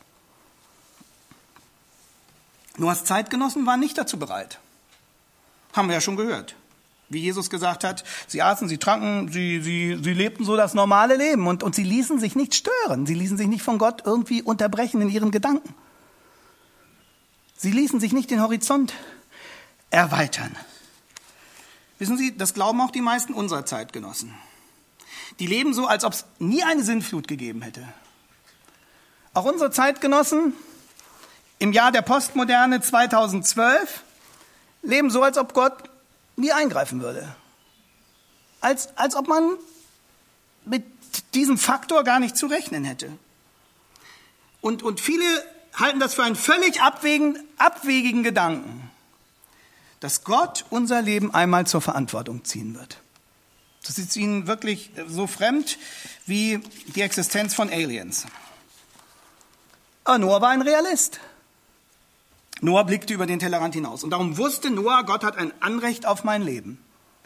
Noahs Zeitgenossen waren nicht dazu bereit. Haben wir ja schon gehört. Wie Jesus gesagt hat, sie aßen, sie tranken, sie lebten so das normale Leben und sie ließen sich nicht stören. Sie ließen sich nicht von Gott irgendwie unterbrechen in ihren Gedanken. Sie ließen sich nicht den Horizont erweitern. Wissen Sie, das glauben auch die meisten unserer Zeitgenossen. Die leben so, als ob es nie eine Sintflut gegeben hätte. Auch unsere Zeitgenossen im Jahr der Postmoderne 2012 leben so, als ob Gott nie eingreifen würde. Als ob man mit diesem Faktor gar nicht zu rechnen hätte. Und viele halten das für einen völlig abwegigen Gedanken, dass Gott unser Leben einmal zur Verantwortung ziehen wird. Das ist ihnen wirklich so fremd wie die Existenz von Aliens. Aber Noah war ein Realist. Noah blickte über den Tellerrand hinaus. Und darum wusste Noah, Gott hat ein Anrecht auf mein Leben.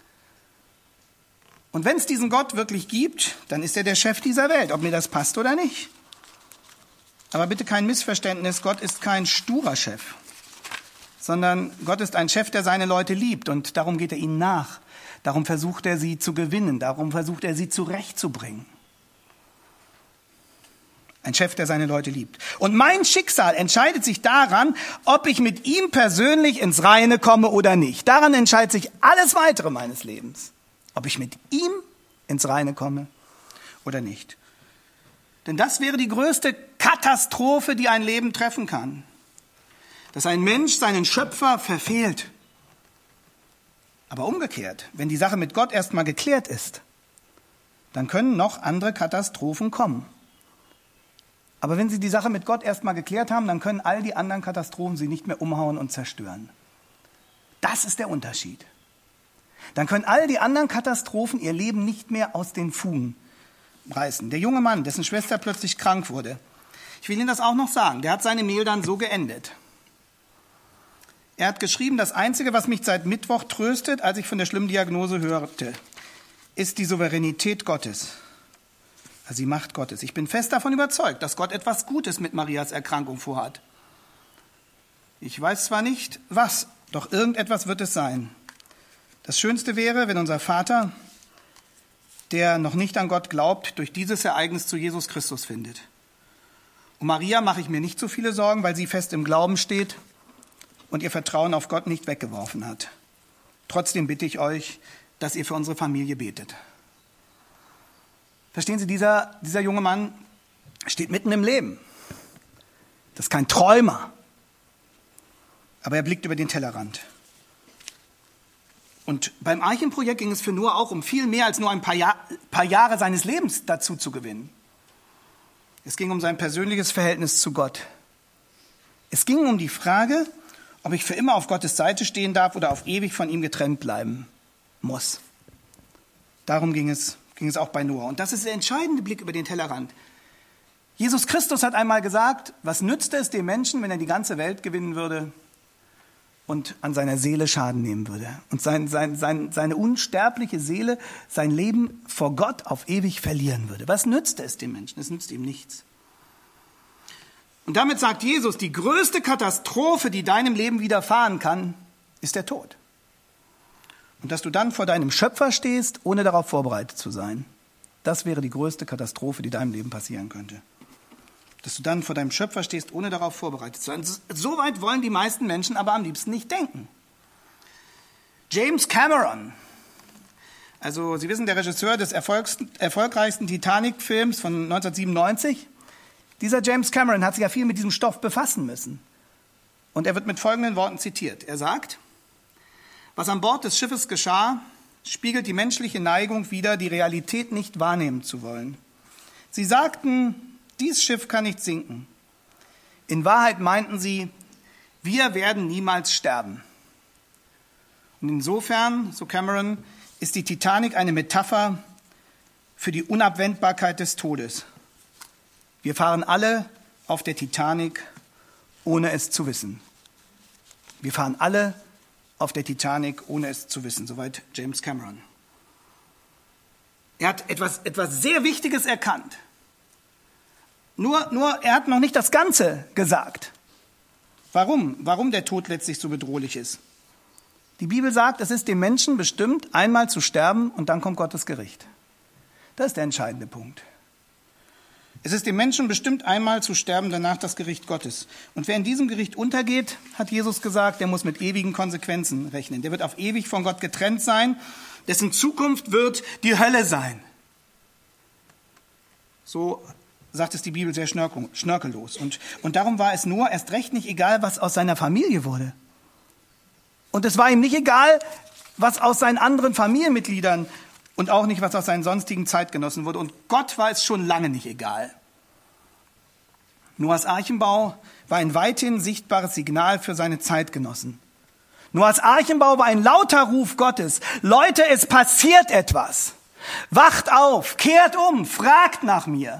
Und wenn es diesen Gott wirklich gibt, dann ist er der Chef dieser Welt, ob mir das passt oder nicht. Aber bitte kein Missverständnis, Gott ist kein sturer Chef, sondern Gott ist ein Chef, der seine Leute liebt. Und darum geht er ihnen nach. Darum versucht er sie zu gewinnen. Darum versucht er sie zurechtzubringen. Ein Chef, der seine Leute liebt. Und mein Schicksal entscheidet sich daran, ob ich mit ihm persönlich ins Reine komme oder nicht. Daran entscheidet sich alles Weitere meines Lebens. Ob ich mit ihm ins Reine komme oder nicht. Denn das wäre die größte Katastrophe, die ein Leben treffen kann. Dass ein Mensch seinen Schöpfer verfehlt. Aber umgekehrt, wenn die Sache mit Gott erstmal geklärt ist, dann können noch andere Katastrophen kommen. Aber wenn Sie die Sache mit Gott erstmal geklärt haben, dann können all die anderen Katastrophen Sie nicht mehr umhauen und zerstören. Das ist der Unterschied. Dann können all die anderen Katastrophen Ihr Leben nicht mehr aus den Fugen reißen. Der junge Mann, dessen Schwester plötzlich krank wurde, ich will Ihnen das auch noch sagen, der hat seine Mail dann so geendet. Er hat geschrieben, das Einzige, was mich seit Mittwoch tröstet, als ich von der schlimmen Diagnose hörte, ist die Souveränität Gottes. Also die Macht Gottes. Ich bin fest davon überzeugt, dass Gott etwas Gutes mit Marias Erkrankung vorhat. Ich weiß zwar nicht, was, doch irgendetwas wird es sein. Das Schönste wäre, wenn unser Vater, der noch nicht an Gott glaubt, durch dieses Ereignis zu Jesus Christus findet. Um Maria mache ich mir nicht so viele Sorgen, weil sie fest im Glauben steht und ihr Vertrauen auf Gott nicht weggeworfen hat. Trotzdem bitte ich euch, dass ihr für unsere Familie betet. Verstehen Sie, dieser junge Mann steht mitten im Leben. Das ist kein Träumer. Aber er blickt über den Tellerrand. Und beim Archenprojekt ging es für Noah auch um viel mehr als nur ein paar Jahre seines Lebens dazu zu gewinnen. Es ging um sein persönliches Verhältnis zu Gott. Es ging um die Frage, ob ich für immer auf Gottes Seite stehen darf oder auf ewig von ihm getrennt bleiben muss. Darum ging es auch bei Noah. Und das ist der entscheidende Blick über den Tellerrand. Jesus Christus hat einmal gesagt, was nützte es dem Menschen, wenn er die ganze Welt gewinnen würde und an seiner Seele Schaden nehmen würde. Und seine unsterbliche Seele, sein Leben vor Gott auf ewig verlieren würde. Was nützte es dem Menschen? Es nützt ihm nichts. Und damit sagt Jesus, die größte Katastrophe, die deinem Leben widerfahren kann, ist der Tod. Und dass du dann vor deinem Schöpfer stehst, ohne darauf vorbereitet zu sein, das wäre die größte Katastrophe, die deinem Leben passieren könnte. Dass du dann vor deinem Schöpfer stehst, ohne darauf vorbereitet zu sein. So weit wollen die meisten Menschen aber am liebsten nicht denken. James Cameron, also Sie wissen, der Regisseur des erfolgreichsten Titanic-Films von 1997, dieser James Cameron hat sich ja viel mit diesem Stoff befassen müssen. Und er wird mit folgenden Worten zitiert. Er sagt, was an Bord des Schiffes geschah, spiegelt die menschliche Neigung wider, die Realität nicht wahrnehmen zu wollen. Sie sagten, dies Schiff kann nicht sinken. In Wahrheit meinten sie, wir werden niemals sterben. Und insofern, so Cameron, ist die Titanic eine Metapher für die Unabwendbarkeit des Todes. Wir fahren alle auf der Titanic, ohne es zu wissen. Wir fahren alle auf der Titanic, ohne es zu wissen. Soweit James Cameron. Er hat etwas sehr Wichtiges erkannt. Nur er hat noch nicht das Ganze gesagt. Warum der Tod letztlich so bedrohlich ist. Die Bibel sagt, es ist dem Menschen bestimmt, einmal zu sterben und dann kommt Gottes Gericht. Das ist der entscheidende Punkt. Es ist dem Menschen bestimmt, einmal zu sterben, danach das Gericht Gottes. Und wer in diesem Gericht untergeht, hat Jesus gesagt, der muss mit ewigen Konsequenzen rechnen. Der wird auf ewig von Gott getrennt sein, dessen Zukunft wird die Hölle sein. So sagt es die Bibel sehr schnörkellos. Und darum war es Noah erst recht nicht egal, was aus seiner Familie wurde. Und es war ihm nicht egal, was aus seinen anderen Familienmitgliedern und auch nicht, was aus seinen sonstigen Zeitgenossen wurde. Und Gott war es schon lange nicht egal. Noahs Archenbau war ein weithin sichtbares Signal für seine Zeitgenossen. Noahs Archenbau war ein lauter Ruf Gottes. Leute, es passiert etwas. Wacht auf, kehrt um, fragt nach mir.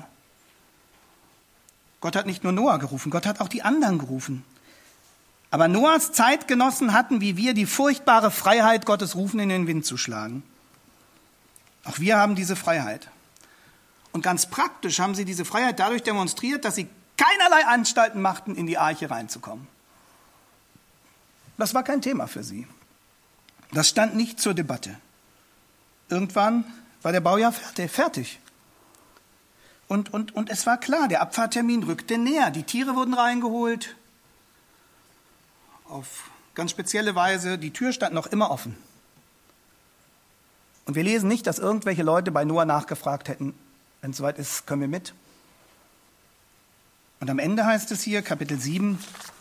Gott hat nicht nur Noah gerufen, Gott hat auch die anderen gerufen. Aber Noahs Zeitgenossen hatten wie wir die furchtbare Freiheit, Gottes Rufen in den Wind zu schlagen. Auch wir haben diese Freiheit. Und ganz praktisch haben sie diese Freiheit dadurch demonstriert, dass sie keinerlei Anstalten machten, in die Arche reinzukommen. Das war kein Thema für sie. Das stand nicht zur Debatte. Irgendwann war der Bau ja fertig. Und es war klar, der Abfahrttermin rückte näher. Die Tiere wurden reingeholt. Auf ganz spezielle Weise, die Tür stand noch immer offen. Und wir lesen nicht, dass irgendwelche Leute bei Noah nachgefragt hätten, wenn es soweit ist, können wir mit. Und am Ende heißt es hier, Kapitel 7,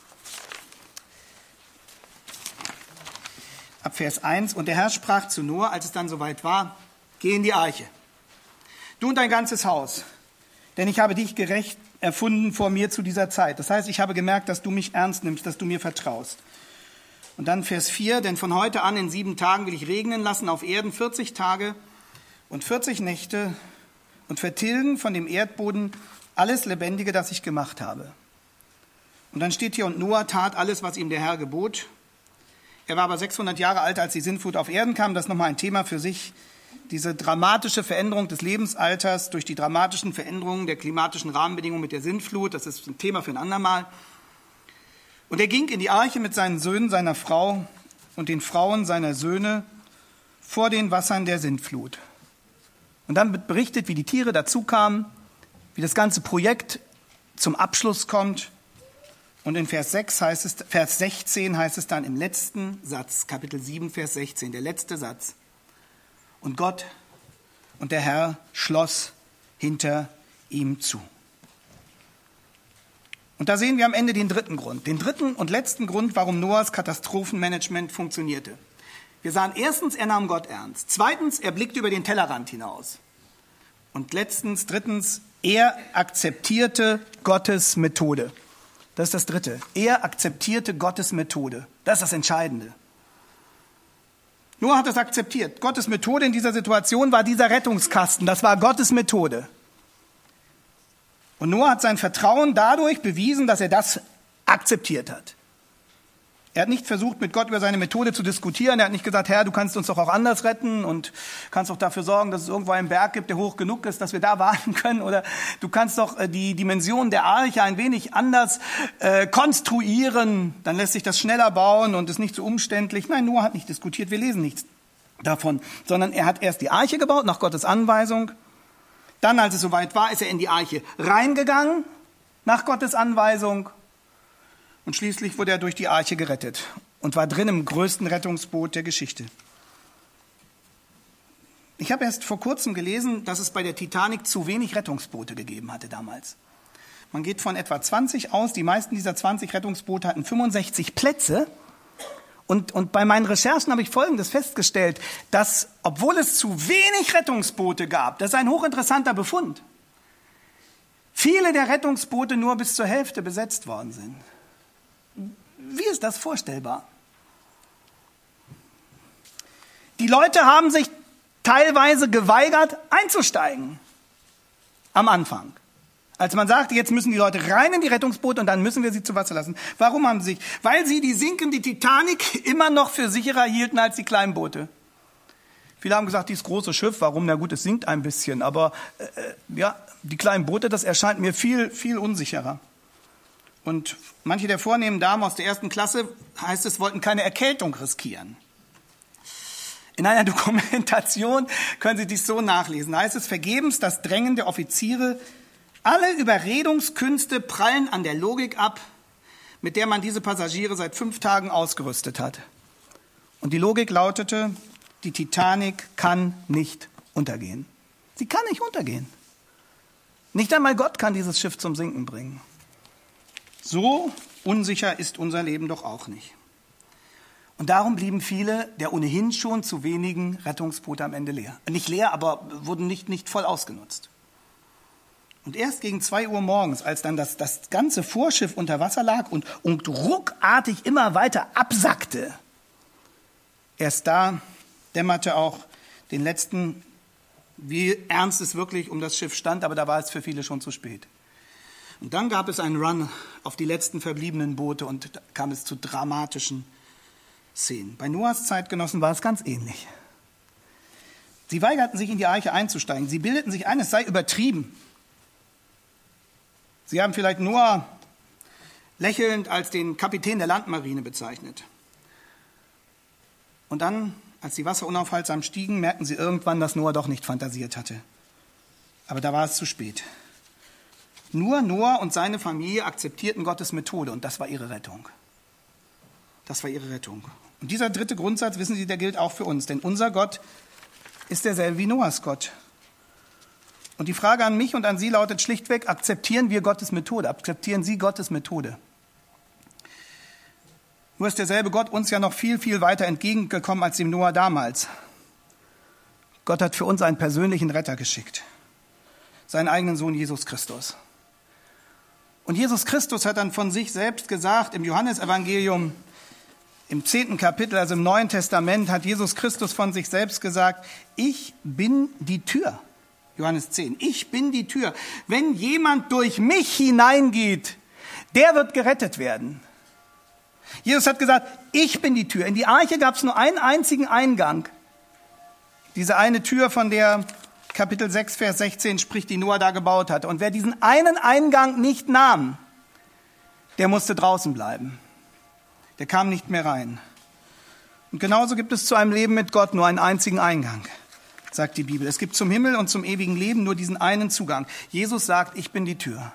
ab Vers 1, und der Herr sprach zu Noah, als es dann soweit war, geh in die Arche, du und dein ganzes Haus, denn ich habe dich gerecht erfunden vor mir zu dieser Zeit. Das heißt, ich habe gemerkt, dass du mich ernst nimmst, dass du mir vertraust. Und dann Vers 4, denn von heute an in 7 Tagen will ich regnen lassen auf Erden 40 Tage und 40 Nächte und vertilgen von dem Erdboden alles Lebendige, das ich gemacht habe. Und dann steht hier, und Noah tat alles, was ihm der Herr gebot. Er war aber 600 Jahre alt, als die Sintflut auf Erden kam. Das ist nochmal ein Thema für sich. Diese dramatische Veränderung des Lebensalters durch die dramatischen Veränderungen der klimatischen Rahmenbedingungen mit der Sintflut. Das ist ein Thema für ein andermal. Und er ging in die Arche mit seinen Söhnen, seiner Frau und den Frauen seiner Söhne vor den Wassern der Sintflut. Und dann wird berichtet, wie die Tiere dazu kamen, wie das ganze Projekt zum Abschluss kommt. Und in Vers 16 heißt es dann im letzten Satz, Kapitel 7, Vers 16, der letzte Satz. Und Gott und der Herr schloss hinter ihm zu. Und da sehen wir am Ende den dritten Grund, den dritten und letzten Grund, warum Noahs Katastrophenmanagement funktionierte. Wir sahen erstens, er nahm Gott ernst. Zweitens, er blickte über den Tellerrand hinaus. Und drittens, er akzeptierte Gottes Methode. Das ist das Dritte. Er akzeptierte Gottes Methode. Das ist das Entscheidende. Noah hat es akzeptiert. Gottes Methode in dieser Situation war dieser Rettungskasten. Das war Gottes Methode. Und Noah hat sein Vertrauen dadurch bewiesen, dass er das akzeptiert hat. Er hat nicht versucht, mit Gott über seine Methode zu diskutieren. Er hat nicht gesagt, Herr, du kannst uns doch auch anders retten und kannst doch dafür sorgen, dass es irgendwo einen Berg gibt, der hoch genug ist, dass wir da warten können. Oder du kannst doch die Dimension der Arche ein wenig anders konstruieren. Dann lässt sich das schneller bauen und ist nicht so umständlich. Nein, Noah hat nicht diskutiert. Wir lesen nichts davon. Sondern er hat erst die Arche gebaut, nach Gottes Anweisung. Dann, als es soweit war, ist er in die Arche reingegangen, nach Gottes Anweisung. Und schließlich wurde er durch die Arche gerettet und war drin im größten Rettungsboot der Geschichte. Ich habe erst vor kurzem gelesen, dass es bei der Titanic zu wenig Rettungsboote gegeben hatte damals. Man geht von etwa 20 aus. Die meisten dieser 20 Rettungsboote hatten 65 Plätze. Und bei meinen Recherchen habe ich Folgendes festgestellt, dass, obwohl es zu wenig Rettungsboote gab, das ist ein hochinteressanter Befund, viele der Rettungsboote nur bis zur Hälfte besetzt worden sind. Wie ist das vorstellbar? Die Leute haben sich teilweise geweigert, einzusteigen am Anfang. Als man sagte, jetzt müssen die Leute rein in die Rettungsboote und dann müssen wir sie zu Wasser lassen. Warum haben sie sich? Weil sie die sinkende Titanic immer noch für sicherer hielten als die kleinen Boote. Viele haben gesagt, dieses große Schiff, warum? Na gut, es sinkt ein bisschen. Aber die kleinen Boote, das erscheint mir viel, viel unsicherer. Und manche der vornehmen Damen aus der 1. Klasse, heißt es, wollten keine Erkältung riskieren. In einer Dokumentation können Sie dies so nachlesen. Da heißt es, vergebens das Drängen der Offiziere, alle Überredungskünste prallen an der Logik ab, mit der man diese Passagiere seit 5 Tagen ausgerüstet hat. Und die Logik lautete, die Titanic kann nicht untergehen. Sie kann nicht untergehen. Nicht einmal Gott kann dieses Schiff zum Sinken bringen. So unsicher ist unser Leben doch auch nicht. Und darum blieben viele der ohnehin schon zu wenigen Rettungsboote am Ende leer. Nicht leer, aber wurden nicht voll ausgenutzt. Und erst gegen 2 Uhr morgens, als dann das ganze Vorschiff unter Wasser lag und ruckartig immer weiter absackte, erst da dämmerte auch den Letzten, wie ernst es wirklich um das Schiff stand, aber da war es für viele schon zu spät. Und dann gab es einen Run auf die letzten verbliebenen Boote und da kam es zu dramatischen Szenen. Bei Noahs Zeitgenossen war es ganz ähnlich. Sie weigerten sich, in die Arche einzusteigen. Sie bildeten sich ein, es sei übertrieben. Sie haben vielleicht Noah lächelnd als den Kapitän der Landmarine bezeichnet. Und dann, als die Wasser unaufhaltsam stiegen, merkten sie irgendwann, dass Noah doch nicht fantasiert hatte. Aber da war es zu spät. Nur Noah und seine Familie akzeptierten Gottes Methode und das war ihre Rettung. Das war ihre Rettung. Und dieser dritte Grundsatz, wissen Sie, der gilt auch für uns, denn unser Gott ist derselbe wie Noahs Gott. Und die Frage an mich und an Sie lautet schlichtweg, akzeptieren wir Gottes Methode? Akzeptieren Sie Gottes Methode? Nur ist derselbe Gott uns ja noch viel, viel weiter entgegengekommen als dem Noah damals. Gott hat für uns einen persönlichen Retter geschickt, seinen eigenen Sohn Jesus Christus. Und Jesus Christus hat dann von sich selbst gesagt, im Johannesevangelium, im 10. Kapitel, also im Neuen Testament, hat Jesus Christus von sich selbst gesagt, ich bin die Tür. Johannes 10, ich bin die Tür. Wenn jemand durch mich hineingeht, der wird gerettet werden. Jesus hat gesagt, ich bin die Tür. In die Arche gab es nur einen einzigen Eingang. Diese eine Tür, von der Kapitel 6, Vers 16 spricht, die Noah da gebaut hatte. Und wer diesen einen Eingang nicht nahm, der musste draußen bleiben. Der kam nicht mehr rein. Und genauso gibt es zu einem Leben mit Gott nur einen einzigen Eingang, sagt die Bibel. Es gibt zum Himmel und zum ewigen Leben nur diesen einen Zugang. Jesus sagt, ich bin die Tür.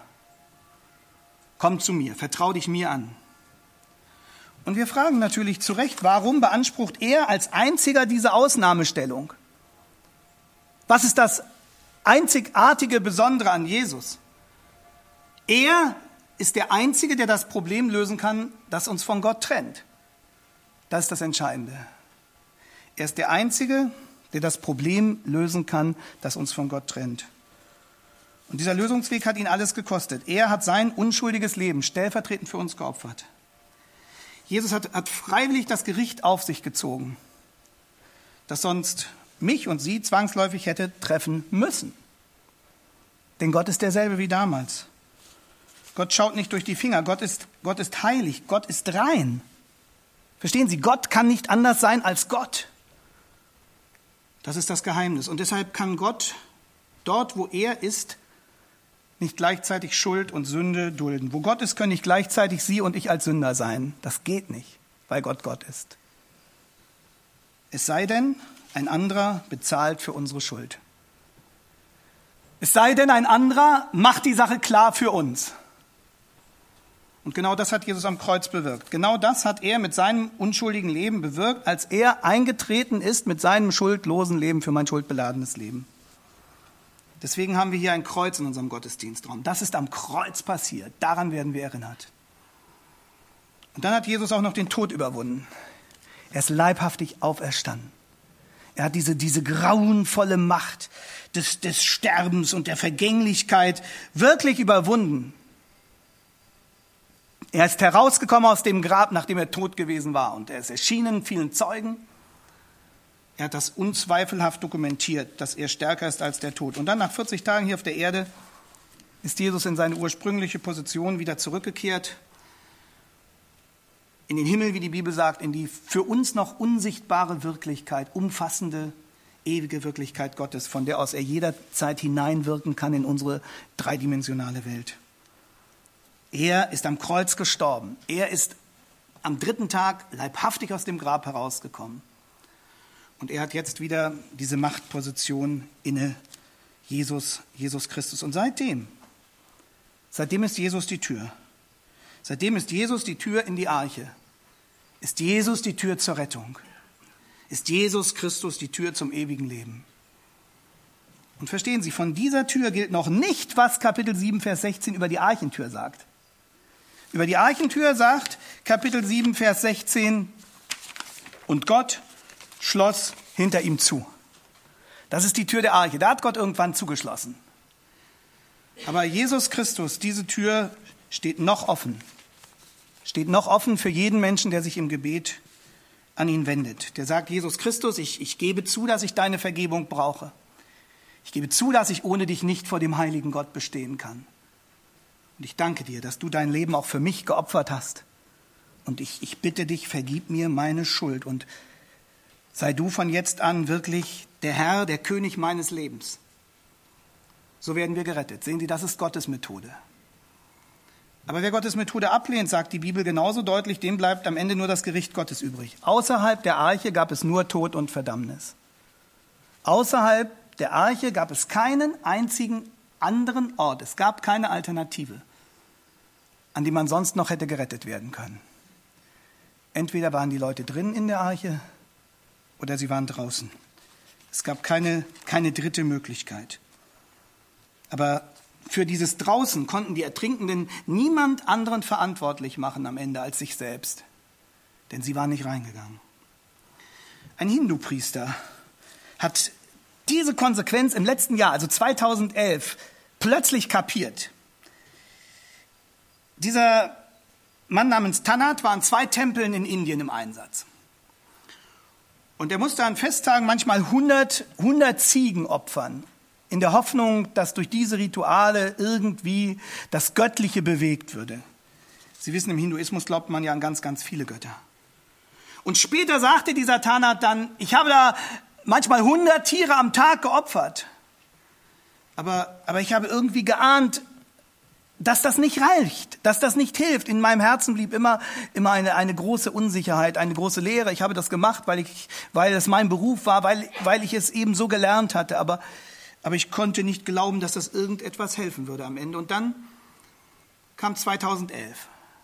Komm zu mir, vertrau dich mir an. Und wir fragen natürlich zu Recht, warum beansprucht er als einziger diese Ausnahmestellung? Was ist das einzigartige Besondere an Jesus? Er ist der Einzige, der das Problem lösen kann, das uns von Gott trennt. Das ist das Entscheidende. Er ist der Einzige, der das Problem lösen kann, das uns von Gott trennt. Und dieser Lösungsweg hat ihn alles gekostet. Er hat sein unschuldiges Leben stellvertretend für uns geopfert. Jesus hat freiwillig das Gericht auf sich gezogen, das sonst mich und Sie zwangsläufig hätte treffen müssen. Denn Gott ist derselbe wie damals. Gott schaut nicht durch die Finger. Gott ist heilig. Gott ist rein. Verstehen Sie, Gott kann nicht anders sein als Gott. Das ist das Geheimnis. Und deshalb kann Gott dort, wo er ist, nicht gleichzeitig Schuld und Sünde dulden. Wo Gott ist, können nicht gleichzeitig Sie und ich als Sünder sein. Das geht nicht, weil Gott Gott ist. Es sei denn, ein anderer bezahlt für unsere Schuld. Es sei denn, ein anderer macht die Sache klar für uns. Und genau das hat Jesus am Kreuz bewirkt. Genau das hat er mit seinem unschuldigen Leben bewirkt, als er eingetreten ist mit seinem schuldlosen Leben für mein schuldbeladenes Leben. Deswegen haben wir hier ein Kreuz in unserem Gottesdienstraum. Das ist am Kreuz passiert. Daran werden wir erinnert. Und dann hat Jesus auch noch den Tod überwunden. Er ist leibhaftig auferstanden. Er hat diese grauenvolle Macht des Sterbens und der Vergänglichkeit wirklich überwunden. Er ist herausgekommen aus dem Grab, nachdem er tot gewesen war. Und er ist erschienen vielen Zeugen. Er hat das unzweifelhaft dokumentiert, dass er stärker ist als der Tod. Und dann nach 40 Tagen hier auf der Erde ist Jesus in seine ursprüngliche Position wieder zurückgekehrt. In den Himmel, wie die Bibel sagt, in die für uns noch unsichtbare Wirklichkeit, umfassende, ewige Wirklichkeit Gottes, von der aus er jederzeit hineinwirken kann in unsere dreidimensionale Welt. Er ist am Kreuz gestorben. Er ist am 3. Tag leibhaftig aus dem Grab herausgekommen. Und er hat jetzt wieder diese Machtposition inne, Jesus Christus. Und seitdem ist Jesus die Tür. Seitdem ist Jesus die Tür in die Arche. Ist Jesus die Tür zur Rettung. Ist Jesus Christus die Tür zum ewigen Leben. Und verstehen Sie, von dieser Tür gilt noch nicht, was Kapitel 7, Vers 16 über die Archentür sagt. Über die Archentür sagt Kapitel 7, Vers 16, und Gott schloss hinter ihm zu. Das ist die Tür der Arche. Da hat Gott irgendwann zugeschlossen. Aber Jesus Christus, diese Tür steht noch offen. Steht noch offen für jeden Menschen, der sich im Gebet an ihn wendet. Der sagt, Jesus Christus, ich gebe zu, dass ich deine Vergebung brauche. Ich gebe zu, dass ich ohne dich nicht vor dem heiligen Gott bestehen kann. Und ich danke dir, dass du dein Leben auch für mich geopfert hast. Und ich bitte dich, vergib mir meine Schuld und sei du von jetzt an wirklich der Herr, der König meines Lebens. So werden wir gerettet. Sehen Sie, das ist Gottes Methode. Aber wer Gottes Methode ablehnt, sagt die Bibel genauso deutlich, dem bleibt am Ende nur das Gericht Gottes übrig. Außerhalb der Arche gab es nur Tod und Verdammnis. Außerhalb der Arche gab es keinen einzigen anderen Ort. Es gab keine Alternative, an die man sonst noch hätte gerettet werden können. Entweder waren die Leute drin in der Arche oder sie waren draußen. Es gab keine dritte Möglichkeit. Aber für dieses Draußen konnten die Ertrinkenden niemand anderen verantwortlich machen am Ende als sich selbst. Denn sie waren nicht reingegangen. Ein Hindu-Priester hat diese Konsequenz im letzten Jahr, also 2011, plötzlich kapiert. Dieser Mann namens Tanat war an 2 Tempeln in Indien im Einsatz. Und er musste an Festtagen manchmal 100 Ziegen opfern, in der Hoffnung, dass durch diese Rituale irgendwie das Göttliche bewegt würde. Sie wissen, im Hinduismus glaubt man ja an ganz, ganz viele Götter. Und später sagte dieser Tanat dann, ich habe da manchmal 100 Tiere am Tag geopfert. Aber ich habe irgendwie geahnt, dass das nicht reicht, dass das nicht hilft. In meinem Herzen blieb immer eine große Unsicherheit, eine große Leere. Ich habe das gemacht, weil es mein Beruf war, weil ich es eben so gelernt hatte. Aber ich konnte nicht glauben, dass das irgendetwas helfen würde am Ende. Und dann kam 2011.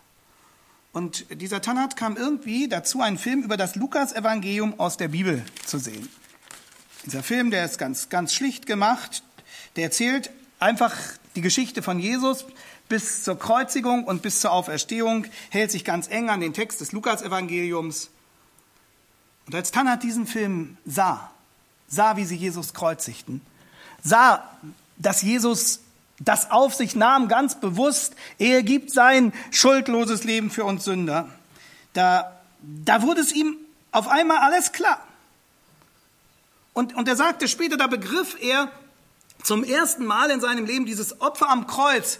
Und dieser Tanat kam irgendwie dazu, einen Film über das Lukas-Evangelium aus der Bibel zu sehen. Dieser Film, der ist ganz, ganz schlicht gemacht. Der erzählt einfach die Geschichte von Jesus bis zur Kreuzigung und bis zur Auferstehung, hält sich ganz eng an den Text des Lukas-Evangeliums. Und als Tanat diesen Film sah, wie sie Jesus kreuzigten, sah, dass Jesus das auf sich nahm, ganz bewusst, er gibt sein schuldloses Leben für uns Sünder, da wurde es ihm auf einmal alles klar. Und er sagte später, da begriff er zum ersten Mal in seinem Leben, dieses Opfer am Kreuz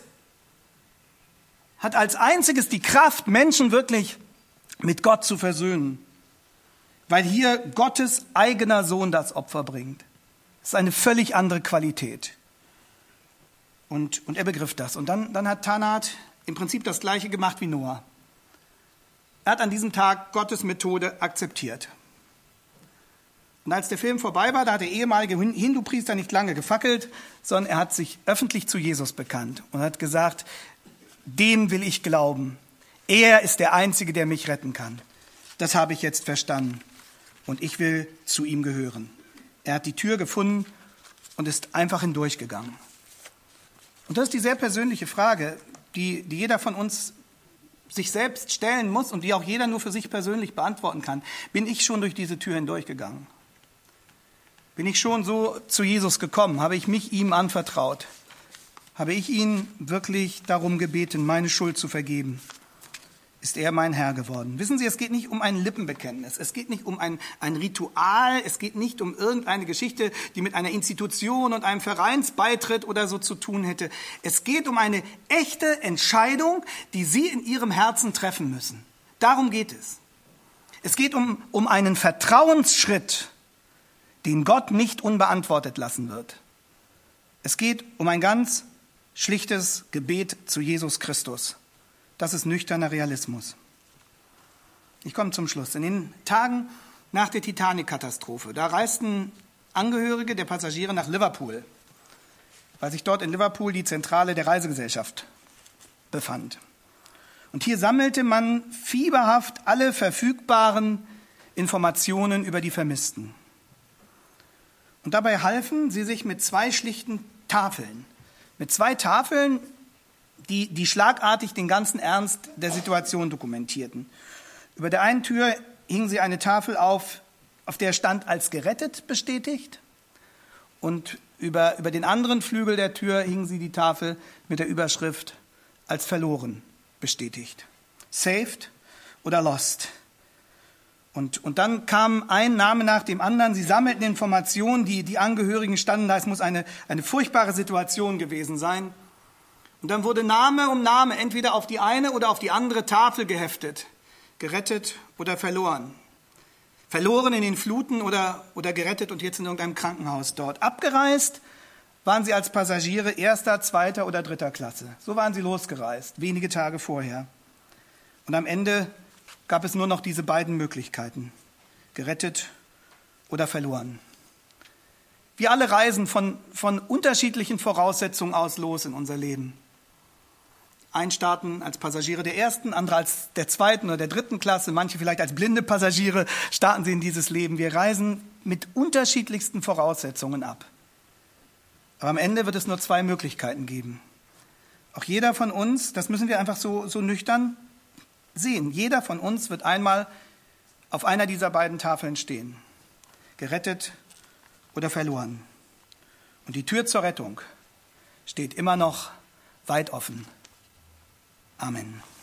hat als einziges die Kraft, Menschen wirklich mit Gott zu versöhnen, weil hier Gottes eigener Sohn das Opfer bringt. Das ist eine völlig andere Qualität. Und er begriff das. Und dann hat Tanat im Prinzip das Gleiche gemacht wie Noah. Er hat an diesem Tag Gottes Methode akzeptiert. Und als der Film vorbei war, da hat der ehemalige Hindu-Priester nicht lange gefackelt, sondern er hat sich öffentlich zu Jesus bekannt und hat gesagt, dem will ich glauben. Er ist der Einzige, der mich retten kann. Das habe ich jetzt verstanden und ich will zu ihm gehören. Er hat die Tür gefunden und ist einfach hindurchgegangen. Und das ist die sehr persönliche Frage, die jeder von uns sich selbst stellen muss und die auch jeder nur für sich persönlich beantworten kann. Bin ich schon durch diese Tür hindurchgegangen? Bin ich schon so zu Jesus gekommen? Habe ich mich ihm anvertraut? Habe ich ihn wirklich darum gebeten, meine Schuld zu vergeben? Ist er mein Herr geworden? Wissen Sie, es geht nicht um ein Lippenbekenntnis. Es geht nicht um ein Ritual. Es geht nicht um irgendeine Geschichte, die mit einer Institution und einem Vereinsbeitritt oder so zu tun hätte. Es geht um eine echte Entscheidung, die Sie in Ihrem Herzen treffen müssen. Darum geht es. Es geht um einen Vertrauensschritt, den Gott nicht unbeantwortet lassen wird. Es geht um ein ganz schlichtes Gebet zu Jesus Christus. Das ist nüchterner Realismus. Ich komme zum Schluss. In den Tagen nach der Titanic-Katastrophe, da reisten Angehörige der Passagiere nach Liverpool, weil sich dort in Liverpool die Zentrale der Reisegesellschaft befand. Und hier sammelte man fieberhaft alle verfügbaren Informationen über die Vermissten. Und dabei halfen sie sich mit 2 schlichten Tafeln. Mit 2 Tafeln, die schlagartig den ganzen Ernst der Situation dokumentierten. Über der einen Tür hing sie eine Tafel auf der stand als gerettet bestätigt. Und über den anderen Flügel der Tür hing sie die Tafel mit der Überschrift als verloren bestätigt. Saved oder lost. Und dann kam ein Name nach dem anderen. Sie sammelten Informationen, die Angehörigen standen da. Es muss eine furchtbare Situation gewesen sein. Und dann wurde Name um Name entweder auf die eine oder auf die andere Tafel geheftet. Gerettet oder verloren. Verloren in den Fluten oder gerettet und jetzt in irgendeinem Krankenhaus dort. Abgereist waren sie als Passagiere 1., 2. oder 3. Klasse. So waren sie losgereist, wenige Tage vorher. Und am Ende gab es nur noch diese beiden Möglichkeiten, gerettet oder verloren. Wir alle reisen von unterschiedlichen Voraussetzungen aus los in unser Leben. Ein starten als Passagiere der ersten, andere als der zweiten oder der dritten Klasse, manche vielleicht als blinde Passagiere starten sie in dieses Leben. Wir reisen mit unterschiedlichsten Voraussetzungen ab. Aber am Ende wird es nur zwei Möglichkeiten geben. Auch jeder von uns, das müssen wir einfach so nüchtern sehen, jeder von uns wird einmal auf einer dieser beiden Tafeln stehen. Gerettet oder verloren. Und die Tür zur Rettung steht immer noch weit offen. Amen.